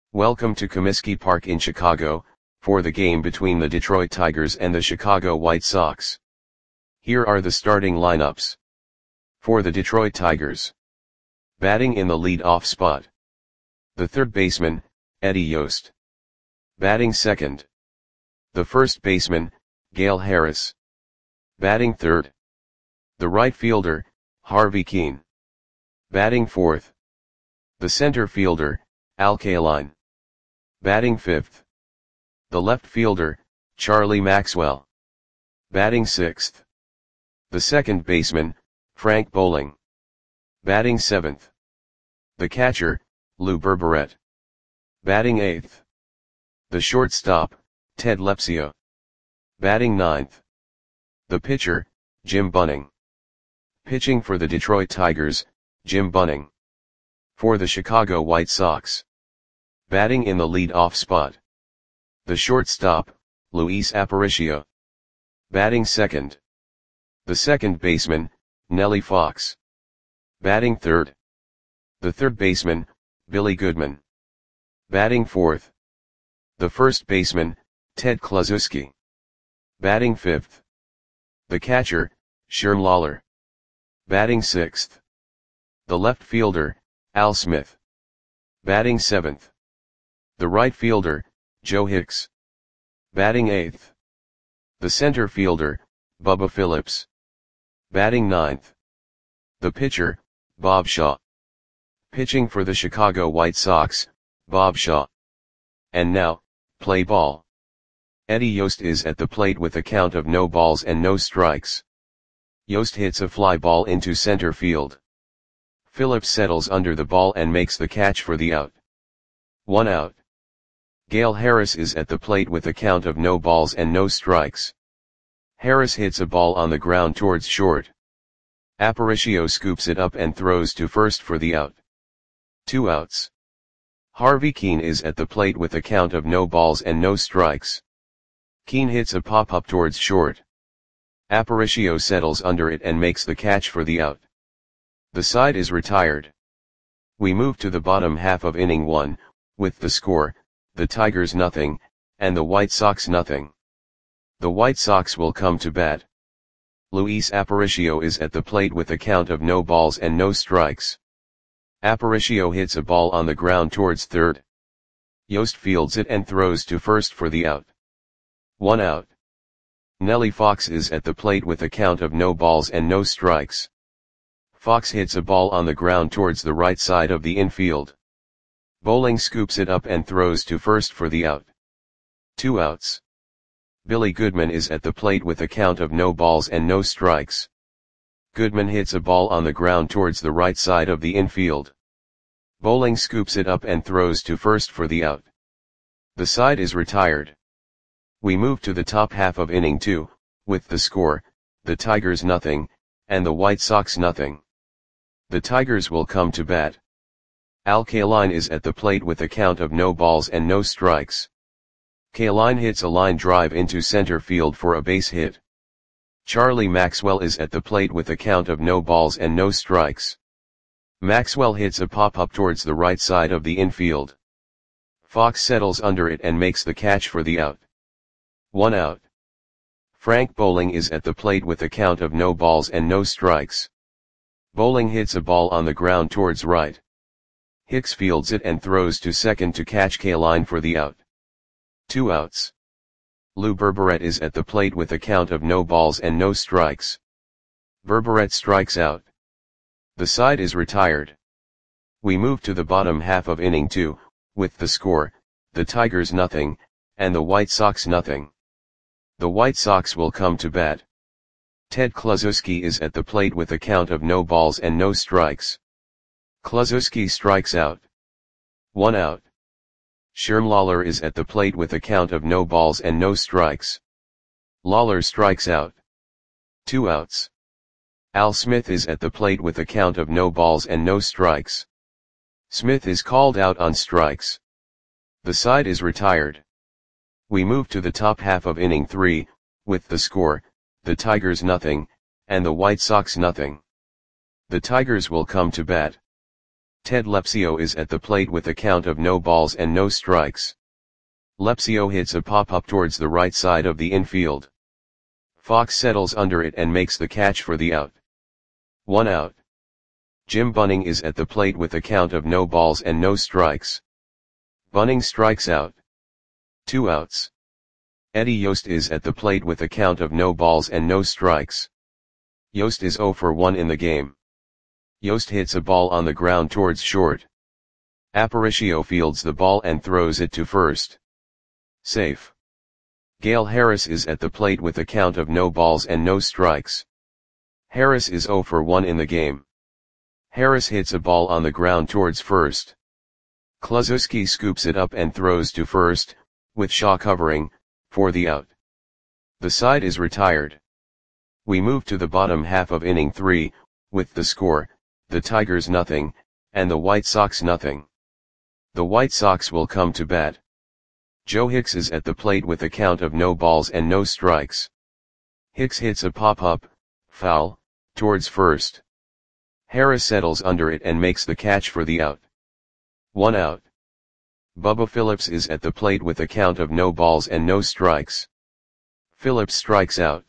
Welcome to Comiskey Park in Chicago, for the game between the Detroit Tigers and the Chicago White Sox. Here are the starting lineups. For the Detroit Tigers. Batting in the lead-off spot. The third baseman, Eddie Yost. Batting second. The first baseman, Gale Harris. Batting third. The right fielder, Harvey Kuenn. Batting fourth. The center fielder, Al Kaline. Batting fifth. The left fielder, Charlie Maxwell. Batting sixth. The second baseman, Frank Boling. Batting seventh. The catcher, Lou Berberet. Batting eighth. The shortstop, Ted Lepsio. Batting ninth. The pitcher, Jim Bunning. Pitching for the Detroit Tigers, Jim Bunning. For the Chicago White Sox. Batting in the lead-off spot. The shortstop, Luis Aparicio. Batting second. The second baseman, Nellie Fox. Batting third. The third baseman, Billy Goodman. Batting fourth. The first baseman, Ted Kluszewski. Batting fifth. The catcher, Sherm Lawler. Batting sixth. The left fielder, Al Smith. Batting seventh. The right fielder, Joe Hicks. Batting eighth. The center fielder, Bubba Phillips. Batting ninth. The pitcher, Bob Shaw. Pitching for the Chicago White Sox, Bob Shaw. And now, play ball. Eddie Yost is at the plate with a count of no balls and no strikes. Yost hits a fly ball into center field. Phillips settles under the ball and makes the catch for the out. 1 out. Gale Harris is at the plate with a count of no balls and no strikes. Harris hits a ball on the ground towards short. Aparicio scoops it up and throws to first for the out. 2 outs. Harvey Kuenn is at the plate with a count of no balls and no strikes. Kuenn hits a pop-up towards short. Aparicio settles under it and makes the catch for the out. The side is retired. We move to the bottom half of inning 1, with the score, the Tigers nothing, and the White Sox nothing. The White Sox will come to bat. Luis Aparicio is at the plate with a count of no balls and no strikes. Aparicio hits a ball on the ground towards third. Yost fields it and throws to first for the out. 1 out. Nellie Fox is at the plate with a count of no balls and no strikes. Fox hits a ball on the ground towards the right side of the infield. Boling scoops it up and throws to first for the out. 2 outs. Billy Goodman is at the plate with a count of no balls and no strikes. Goodman hits a ball on the ground towards the right side of the infield. Boling scoops it up and throws to first for the out. The side is retired. We move to the top half of inning 2, with the score, the Tigers nothing, and the White Sox nothing. The Tigers will come to bat. Al Kaline is at the plate with a count of no balls and no strikes. Kaline hits a line drive into center field for a base hit. Charlie Maxwell is at the plate with a count of no balls and no strikes. Maxwell hits a pop-up towards the right side of the infield. Fox settles under it and makes the catch for the out. 1 out. Frank Boling is at the plate with a count of no balls and no strikes. Boling hits a ball on the ground towards right. Hicks fields it and throws to second to catch Kaline for the out. 2 outs. Lou Berberet is at the plate with a count of no balls and no strikes. Berberet strikes out. The side is retired. We move to the bottom half of inning 2, with the score, the Tigers nothing, and the White Sox nothing. The White Sox will come to bat. Ted Kluszewski is at the plate with a count of no balls and no strikes. Kluszewski strikes out. 1 out. Sherm Lawler is at the plate with a count of no balls and no strikes. Lawler strikes out. 2 outs. Al Smith is at the plate with a count of no balls and no strikes. Smith is called out on strikes. The side is retired. We move to the top half of inning 3, with the score, the Tigers nothing, and the White Sox nothing. The Tigers will come to bat. Ted Lepsio is at the plate with a count of no balls and no strikes. Lepsio hits a pop-up towards the right side of the infield. Fox settles under it and makes the catch for the out. 1 out. Jim Bunning is at the plate with a count of no balls and no strikes. Bunning strikes out. 2 outs. Eddie Yost is at the plate with a count of no balls and no strikes. Yost is 0 for 1 in the game. Yost hits a ball on the ground towards short. Aparicio fields the ball and throws it to first. Safe. Gale Harris is at the plate with a count of no balls and no strikes. Harris is 0 for 1 in the game. Harris hits a ball on the ground towards first. Kluszewski scoops it up and throws to first, with Shaw covering, for the out. The side is retired. We move to the bottom half of inning 3, with the score, the Tigers nothing, and the White Sox nothing. The White Sox will come to bat. Joe Hicks is at the plate with a count of no balls and no strikes. Hicks hits a pop-up, foul, towards first. Harris settles under it and makes the catch for the out. 1 out. Bubba Phillips is at the plate with a count of no balls and no strikes. Phillips strikes out.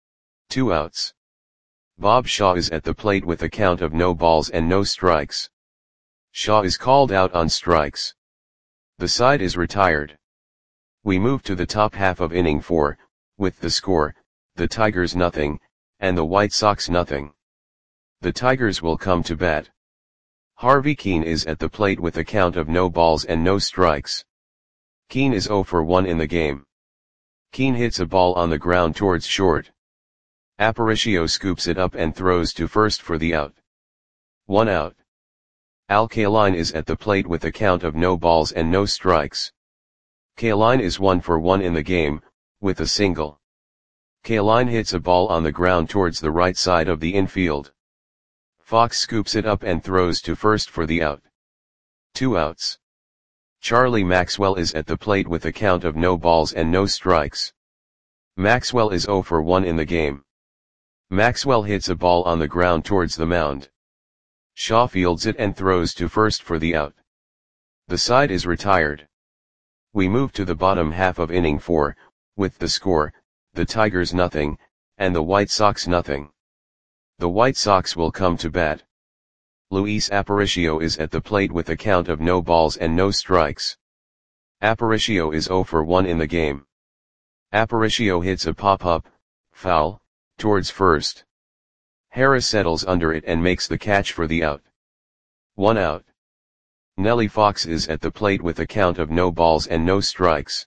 2 outs. Bob Shaw is at the plate with a count of no balls and no strikes. Shaw is called out on strikes. The side is retired. We move to the top half of inning 4, with the score, the Tigers nothing, and the White Sox nothing. The Tigers will come to bat. Harvey Keene is at the plate with a count of no balls and no strikes. Keene is 0 for 1 in the game. Keene hits a ball on the ground towards short. Aparicio scoops it up and throws to first for the out. 1 out. Al Kaline is at the plate with a count of no balls and no strikes. Kaline is 1 for 1 in the game, with a single. Kaline hits a ball on the ground towards the right side of the infield. Fox scoops it up and throws to first for the out. 2 outs. Charlie Maxwell is at the plate with a count of no balls and no strikes. Maxwell is 0 for 1 in the game. Maxwell hits a ball on the ground towards the mound. Shaw fields it and throws to first for the out. The side is retired. We move to the bottom half of inning 4, with the score, the Tigers nothing, and the White Sox nothing. The White Sox will come to bat. Luis Aparicio is at the plate with a count of no balls and no strikes. Aparicio is 0 for 1 in the game. Aparicio hits a pop-up, foul, towards first. Harris settles under it and makes the catch for the out. 1 out. Nellie Fox is at the plate with a count of no balls and no strikes.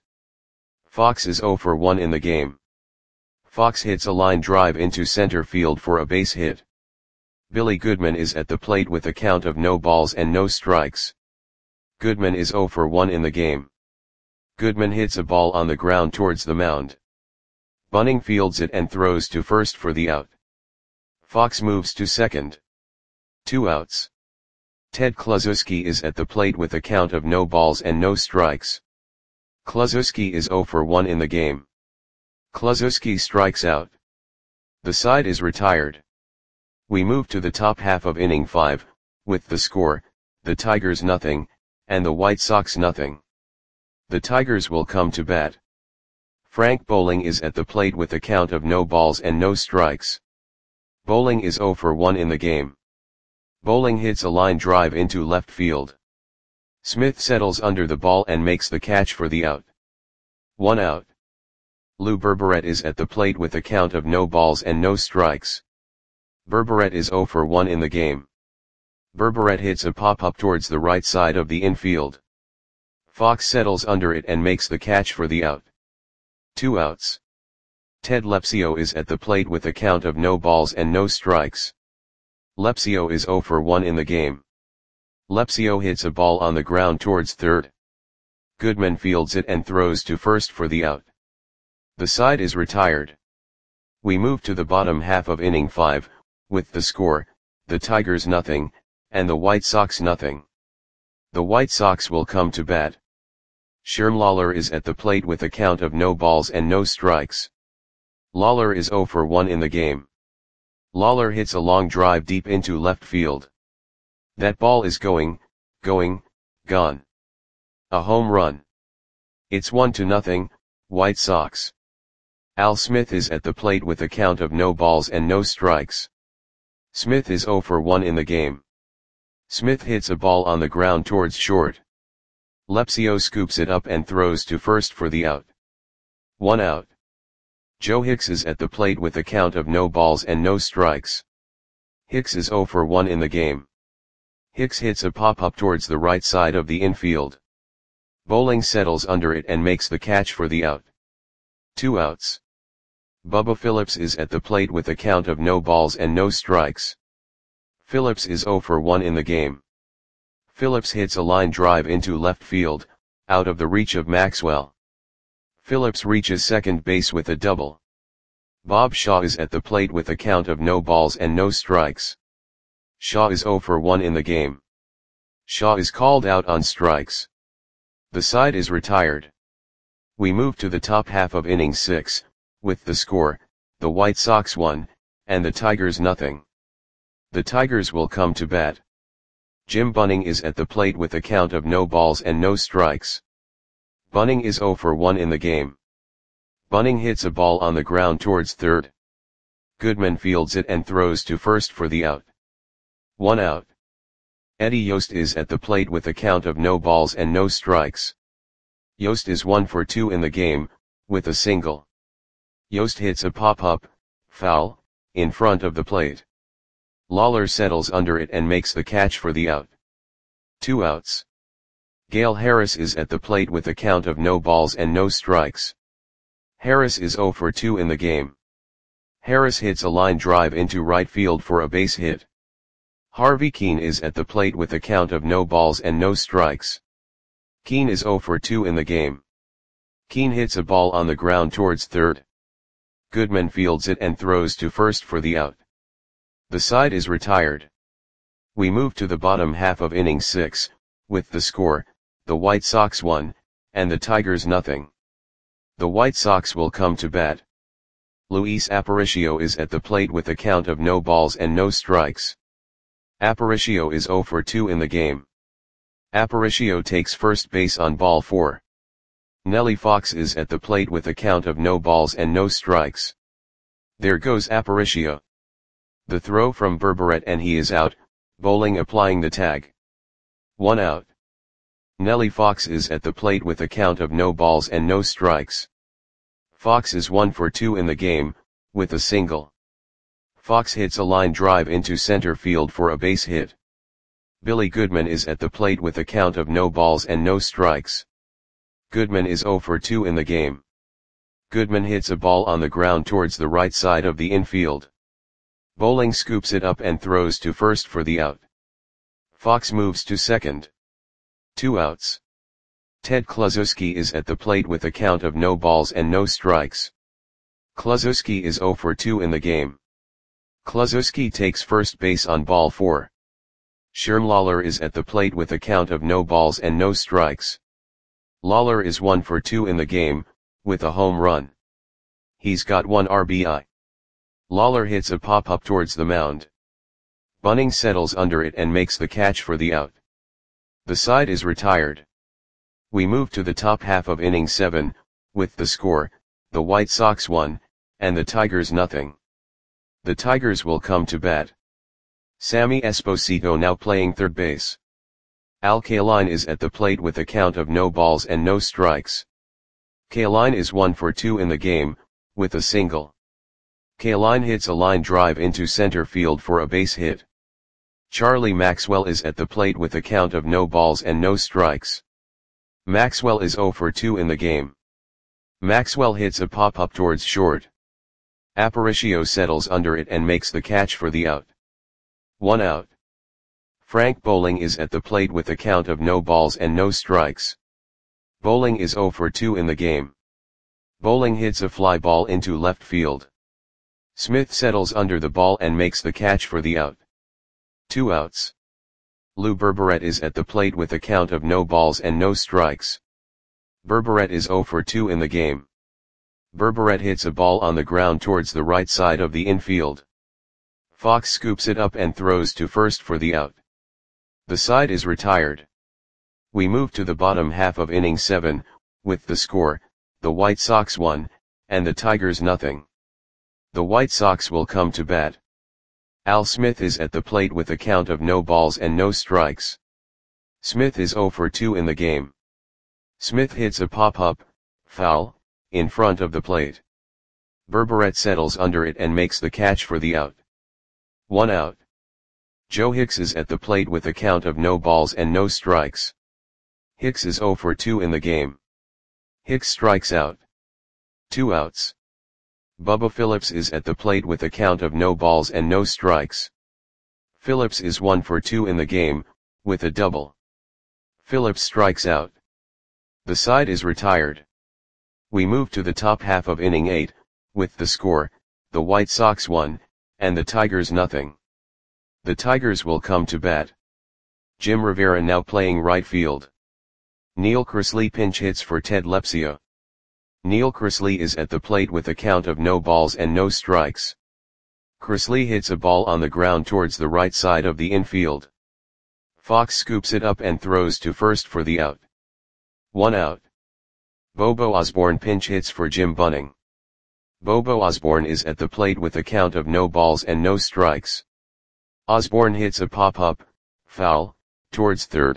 Fox is 0 for 1 in the game. Fox hits a line drive into center field for a base hit. Billy Goodman is at the plate with a count of no balls and no strikes. Goodman is 0 for 1 in the game. Goodman hits a ball on the ground towards the mound. Bunning fields it and throws to first for the out. Fox moves to second. 2 outs. Ted Kluszewski is at the plate with a count of no balls and no strikes. Kluszewski is 0 for 1 in the game. Kluszewski strikes out. The side is retired. We move to the top half of inning 5, with the score, the Tigers nothing, and the White Sox nothing. The Tigers will come to bat. Frank Bowling is at the plate with a count of no balls and no strikes. Bowling is 0 for 1 in the game. Bowling hits a line drive into left field. Smith settles under the ball and makes the catch for the out. 1 out. Lou Berberet is at the plate with a count of no balls and no strikes. Berberet is 0 for 1 in the game. Berberet hits a pop-up towards the right side of the infield. Fox settles under it and makes the catch for the out. 2 outs. Ted Lepsio is at the plate with a count of no balls and no strikes. Lepsio is 0 for 1 in the game. Lepsio hits a ball on the ground towards third. Goodman fields it and throws to first for the out. The side is retired. We move to the bottom half of inning 5, with the score, the Tigers nothing, and the White Sox nothing. The White Sox will come to bat. Sherm Lawler is at the plate with a count of no balls and no strikes. Lawler is 0 for 1 in the game. Lawler hits a long drive deep into left field. That ball is going, going, gone. A home run. It's 1-0, White Sox. Al Smith is at the plate with a count of no balls and no strikes. Smith is 0 for 1 in the game. Smith hits a ball on the ground towards short. Lepsio scoops it up and throws to first for the out. 1 out. Joe Hicks is at the plate with a count of no balls and no strikes. Hicks is 0 for 1 in the game. Hicks hits a pop-up towards the right side of the infield. Bowling settles under it and makes the catch for the out. 2 outs. Bubba Phillips is at the plate with a count of no balls and no strikes. Phillips is 0 for 1 in the game. Phillips hits a line drive into left field, out of the reach of Maxwell. Phillips reaches second base with a double. Bob Shaw is at the plate with a count of no balls and no strikes. Shaw is 0 for 1 in the game. Shaw is called out on strikes. The side is retired. We move to the top half of inning 6, with the score, the White Sox 1, and the Tigers nothing. The Tigers will come to bat. Jim Bunning is at the plate with a count of no balls and no strikes. Bunning is 0 for 1 in the game. Bunning hits a ball on the ground towards third. Goodman fields it and throws to first for the out. 1 out. Eddie Yost is at the plate with a count of no balls and no strikes. Yost is 1 for 2 in the game, with a single. Yost hits a pop-up, foul, in front of the plate. Lawler settles under it and makes the catch for the out. 2 outs. Gale Harris is at the plate with a count of no balls and no strikes. Harris is 0 for 2 in the game. Harris hits a line drive into right field for a base hit. Harvey Keene is at the plate with a count of no balls and no strikes. Keene is 0 for 2 in the game. Keene hits a ball on the ground towards third. Goodman fields it and throws to first for the out. The side is retired. We move to the bottom half of inning 6, with the score, the White Sox 1, and the Tigers nothing. The White Sox will come to bat. Luis Aparicio is at the plate with a count of no balls and no strikes. Aparicio is 0 for 2 in the game. Aparicio takes first base on ball 4. Nellie Fox is at the plate with a count of no balls and no strikes. There goes Aparicio. The throw from Berberet and he is out, Bowling applying the tag. 1 out. Nellie Fox is at the plate with a count of no balls and no strikes. Fox is 1 for 2 in the game, with a single. Fox hits a line drive into center field for a base hit. Billy Goodman is at the plate with a count of no balls and no strikes. Goodman is 0 for 2 in the game. Goodman hits a ball on the ground towards the right side of the infield. Bowling scoops it up and throws to first for the out. Fox moves to second. 2 outs. Ted Kluszewski is at the plate with a count of no balls and no strikes. Kluszewski is 0 for 2 in the game. Kluszewski takes first base on ball 4. Sherm Lawler is at the plate with a count of no balls and no strikes. Lawler is 1 for 2 in the game, with a home run. He's got 1 RBI. Lawler hits a pop-up towards the mound. Bunning settles under it and makes the catch for the out. The side is retired. We move to the top half of inning 7, with the score, the White Sox 1, and the Tigers nothing. The Tigers will come to bat. Sammy Esposito now playing third base. Al Kaline is at the plate with a count of no balls and no strikes. Kaline is 1 for 2 in the game, with a single. Kaline hits a line drive into center field for a base hit. Charlie Maxwell is at the plate with a count of no balls and no strikes. Maxwell is 0 for 2 in the game. Maxwell hits a pop-up towards short. Aparicio settles under it and makes the catch for the out. 1 out. Frank Bowling is at the plate with a count of no balls and no strikes. Bowling is 0 for 2 in the game. Bowling hits a fly ball into left field. Smith settles under the ball and makes the catch for the out. 2 outs. Lou Berberet is at the plate with a count of no balls and no strikes. Berberet is 0 for 2 in the game. Berberet hits a ball on the ground towards the right side of the infield. Fox scoops it up and throws to first for the out. The side is retired. We move to the bottom half of inning 7, with the score, the White Sox 1, and the Tigers nothing. The White Sox will come to bat. Al Smith is at the plate with a count of no balls and no strikes. Smith is 0 for 2 in the game. Smith hits a pop-up, foul, in front of the plate. Berberette settles under it and makes the catch for the out. 1 out. Joe Hicks is at the plate with a count of no balls and no strikes. Hicks is 0 for 2 in the game. Hicks strikes out. 2 outs. Bubba Phillips is at the plate with a count of no balls and no strikes. Phillips is 1 for 2 in the game, with a double. Phillips strikes out. The side is retired. We move to the top half of inning 8, with the score, the White Sox 1, and the Tigers nothing. The Tigers will come to bat. Jim Rivera now playing right field. Neil Cresley pinch hits for Ted Lepsia. Neil Cresley is at the plate with a count of no balls and no strikes. Cresley hits a ball on the ground towards the right side of the infield. Fox scoops it up and throws to first for the out. 1 out. Bobo Osborne pinch hits for Jim Bunning. Bobo Osborne is at the plate with a count of no balls and no strikes. Osborne hits a pop-up, foul, towards third.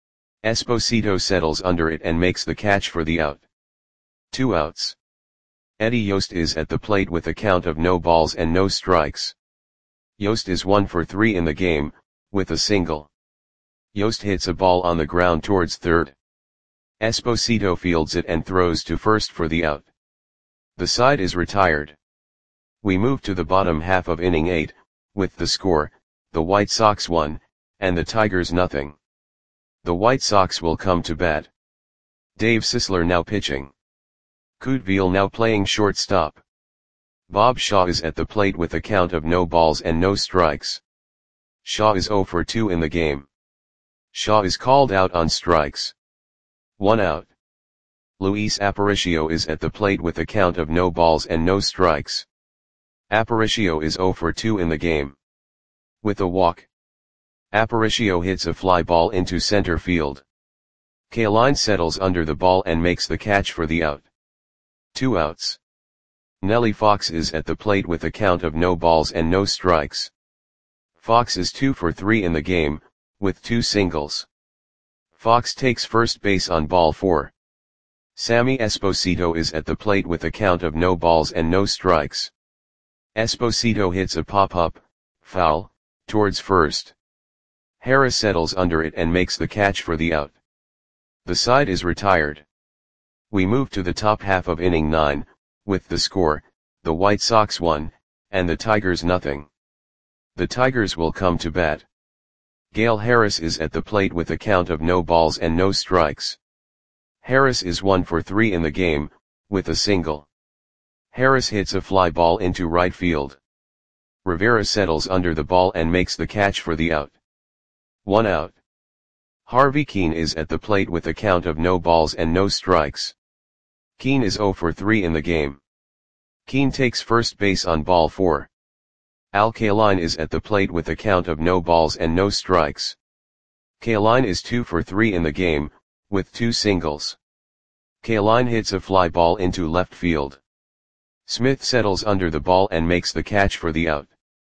Esposito settles under it and makes the catch for the out. 2 outs. Eddie Yost is at the plate with a count of no balls and no strikes. Yost is 1 for 3 in the game, with a single. Yost hits a ball on the ground towards third. Esposito fields it and throws to first for the out. The side is retired. We move to the bottom half of inning 8, with the score, the White Sox 1, and the Tigers nothing. The White Sox will come to bat. Dave Sisler now pitching. Couteville now playing shortstop. Bob Shaw is at the plate with a count of no balls and no strikes. Shaw is 0 for 2 in the game. Shaw is called out on strikes. 1 out. Luis Aparicio is at the plate with a count of no balls and no strikes. Aparicio is 0 for 2 in the game. With a walk. Aparicio hits a fly ball into center field. Kaline settles under the ball and makes the catch for the out. 2 outs. Nellie Fox is at the plate with a count of no balls and no strikes. Fox is 2 for 3 in the game, with 2 singles. Fox takes first base on ball 4. Sammy Esposito is at the plate with a count of no balls and no strikes. Esposito hits a pop-up, foul, towards first. Harris settles under it and makes the catch for the out. The side is retired. We move to the top half of inning 9, with the score, the White Sox 1, and the Tigers nothing. The Tigers will come to bat. Gale Harris is at the plate with a count of no balls and no strikes. Harris is 1 for 3 in the game, with a single. Harris hits a fly ball into right field. Rivera settles under the ball and makes the catch for the out. 1 out. Harvey Keene is at the plate with a count of no balls and no strikes. Keene is 0 for 3 in the game. Keene takes first base on ball 4. Al Kaline is at the plate with a count of no balls and no strikes. Kaline is 2 for 3 in the game, with 2 singles. Kaline hits a fly ball into left field. Smith settles under the ball and makes the catch for the out.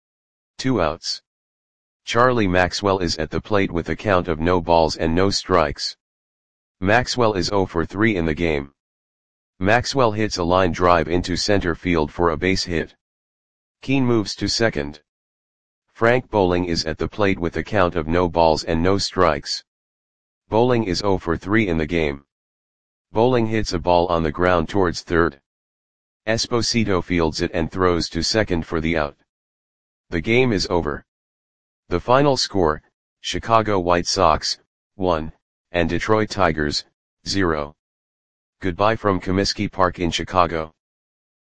2 outs. Charlie Maxwell is at the plate with a count of no balls and no strikes. Maxwell is 0 for 3 in the game. Maxwell hits a line drive into center field for a base hit. Keene moves to second. Frank Bowling is at the plate with a count of no balls and no strikes. Bowling is 0 for 3 in the game. Bowling hits a ball on the ground towards third. Esposito fields it and throws to second for the out. The game is over. The final score, Chicago White Sox, 1, and Detroit Tigers, 0. Goodbye from Comiskey Park in Chicago.